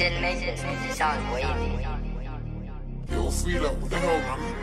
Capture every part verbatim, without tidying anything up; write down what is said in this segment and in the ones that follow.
shouldn't make this. It sounds wavy. Yo, feel like, what the hell, man?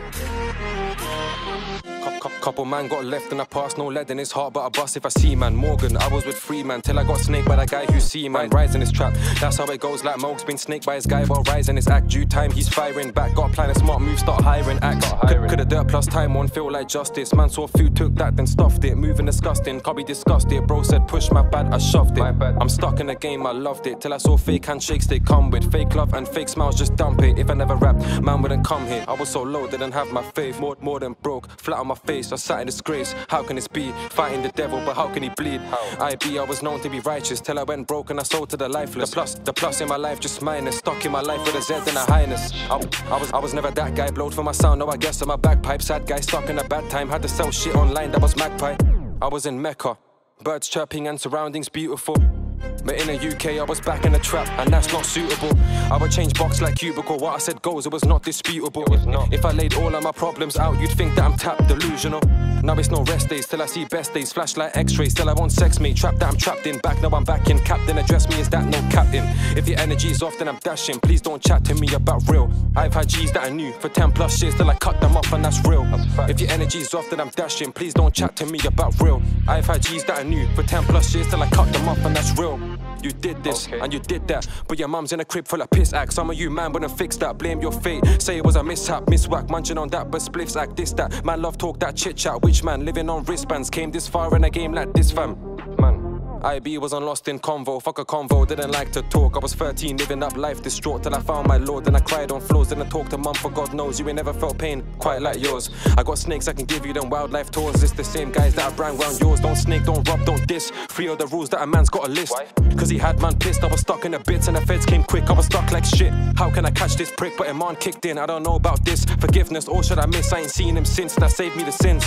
Couple man got left and I passed, no lead in his heart, but I bust if I see man. Morgan, I was with free man till I got snaked by that guy who see man. Rise in his trap, that's how it goes. Like Moke's been snaked by his guy while rising his act. Due time, he's firing back. Got a plan, a smart move, start hiring act. Could have dirt plus time, one feel like justice. Man saw food, took that, then stuffed it. Moving disgusting, can't be disgusted. Bro said push my bad, I shoved it. I'm stuck in the game, I loved it till I saw fake handshakes they come with. Fake love and fake smiles, just dump it. If I never rapped, man wouldn't come here. I was so low, didn't have my faith. More, more than broke, flat on my face. I sat in disgrace. How can this be? Fighting the devil, but how can he bleed? How? I be, I was known to be righteous till I went broke and I sold to the lifeless. The plus, the plus in my life just minus. Stuck in my life with a Z and a highness. I, I was, I was never that guy. Blowed for my sound, no I guess on my bagpipe. Sad guy stuck in a bad time. Had to sell shit online, that was Magpie. I was in Mecca, birds chirping and surroundings beautiful. But in the U K I was back in the trap, and that's not suitable. I would change box like cubicle. What I said goes, it was not disputable. It was not. If I laid all of my problems out, you'd think that I'm tapped, delusional. Now it's no rest days till I see best days. Flashlight x-rays till I want sex me. Trap that I'm trapped in, back now I'm back in. Captain address me as that, no captain. If your energy's off then I'm dashing. Please don't chat to me about real. I've had G's that I knew for ten plus years till I cut them off, and that's real. That's if your energy's off then I'm dashing. Please don't chat to me about real. I've had G's that I knew for ten plus years till I cut them off, and that's real. You did this, okay, and you did that, but your mum's in a crib full of piss acts. Some of you man wouldn't fix that, blame your fate. Say it was a mishap, miswhack, munching on that, but spliffs act this, that. Man love talk, that chit chat, which man living on wristbands came this far in a game like this, fam. Man, I B wasn't lost in convo, fuck a convo, didn't like to talk. I was thirteen, living up life distraught till I found my lord. Then I cried on floors, didn't talk to mum for God knows. You ain't never felt pain quite like yours. I got snakes, I can give you them wildlife tours. It's the same guys that I brand round yours. Don't snake, don't rob, don't diss. Three of the rules that a man's got a list. Why? Cause he had man pissed, I was stuck in the bits and the feds came quick. I was stuck like shit, how can I catch this prick? But Iman kicked in, I don't know about this. Forgiveness, or should I miss? I ain't seen him since, that saved me the sins.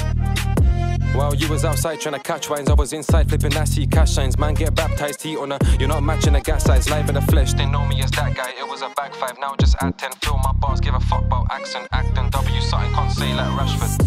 While you was outside trying to catch wines, I was inside flipping that see cash signs. Man get baptized, heat on her, you're not matching the gas size. Live in the flesh, they know me as that guy. It was a back five, now just add ten. Fill my bars, give a fuck about accent, acting. W something, can't say like Rashford.